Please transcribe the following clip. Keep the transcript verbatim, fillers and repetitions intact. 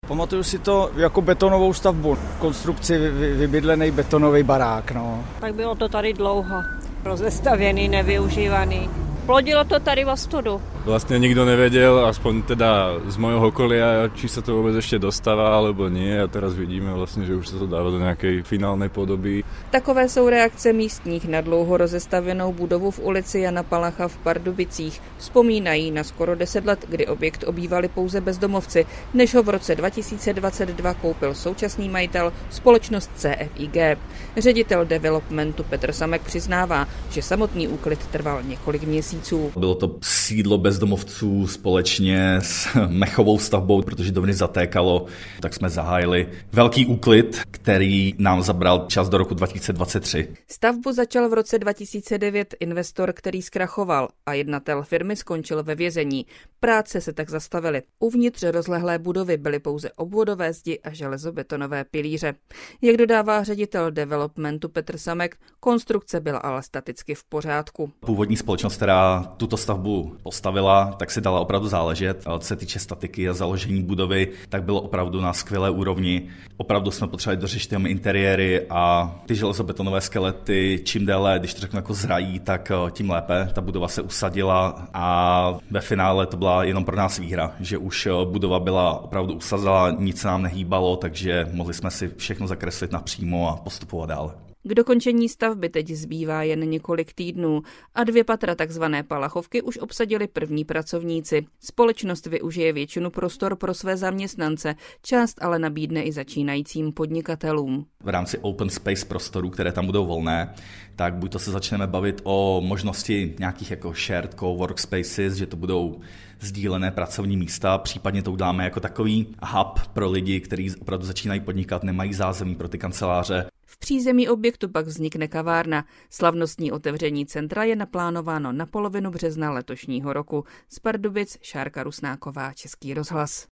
Pamatuju si to jako betonovou stavbu, konstrukci vy, vybydlený betonový barák. No. Tak bylo to tady dlouho, rozestavěný, nevyužívaný. Plodilo to tady v ostudu. Vlastne nikto nevedel, aspoň teda z mojho okolia, či sa to vôbec ešte dostáva, alebo nie. A teraz vidíme vlastne, že už sa to dáva do nejakej finálnej podoby. Takové jsou reakce místních na dlouho rozestavěnou budovu v ulici Jana Palacha v Pardubicích. Vzpomínají na skoro deset let, kdy objekt obývali pouze bezdomovci, než ho v roce dva tisíce dvacet dva koupil současný majitel, společnost C F I G. Ředitel developmentu Petr Samek přiznává, že samotný úklid trval několik měsíců. Bylo to sídlo bezdomovců společně s mechovou stavbou, protože dovnitř zatékalo, tak jsme zahájili velký úklid, který nám zabral čas do roku dva tisíce dvacet tři. Stavbu začal v roce dva tisíce devět investor, který zkrachoval a jednatel firmy skončil ve vězení. Práce se tak zastavily. Uvnitř rozlehlé budovy byly pouze obvodové zdi a železobetonové pilíře. Jak dodává ředitel developmentu Petr Samek, konstrukce byla ale staticky v pořádku. Původní společnost, která tuto stavbu postavila, tak si dala opravdu záležet. Co se týče statiky a založení budovy, tak bylo opravdu na skvělé úrovni. Opravdu jsme potřebovali dořešit jenom interiéry a ty železobetonové skelety, čím déle, když to řeknu jako zrají, tak tím lépe. Ta budova se usadila a ve finále to byla jenom pro nás výhra, že už budova byla opravdu usazela, nic se nám nehýbalo, takže mohli jsme si všechno zakreslit napřímo a postupovat dále. K dokončení stavby teď zbývá jen několik týdnů a dvě patra takzvané Palachovky už obsadili první pracovníci. Společnost využije většinu prostor pro své zaměstnance, část ale nabídne i začínajícím podnikatelům. V rámci open space prostorů, které tam budou volné, tak buď to se začneme bavit o možnosti nějakých jako shared co-workspaces, že to budou sdílené pracovní místa, případně to uděláme jako takový hub pro lidi, kteří opravdu začínají podnikat, nemají zázemí pro ty kanceláře. V přízemí objektu pak vznikne kavárna. Slavnostní otevření centra je naplánováno na polovinu března letošního roku. Z Pardubic Šárka Rusnáková, Český rozhlas.